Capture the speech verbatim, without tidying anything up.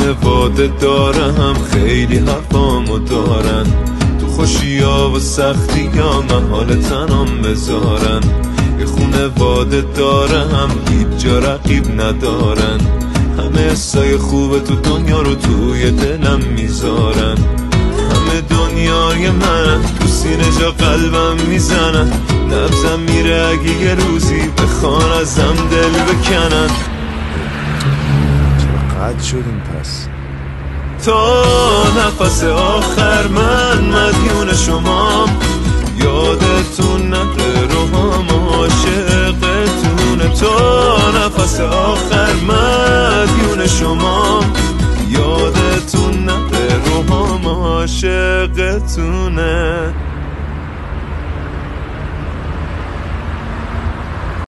خونواده دارم خیلی حرفامو دارن، تو خوشیا و سختی ها محال تنام بذارن. یه خونواده دارم هیچ جا رقیب ندارن، همه حسای خوب تو دنیا رو توی دلم میذارن. همه دنیای من تو سینه جا قلبم میزنن، نبزم میره اگه یه روزی بخوان ازم دل بکنن. چقدر شدیم پس؟ تا نفس آخر من مدیون شمام، یادتون نره روحام عاشقتونه. تا نفس آخر مدیون شمام، یادتون نره روحام عاشقتونه.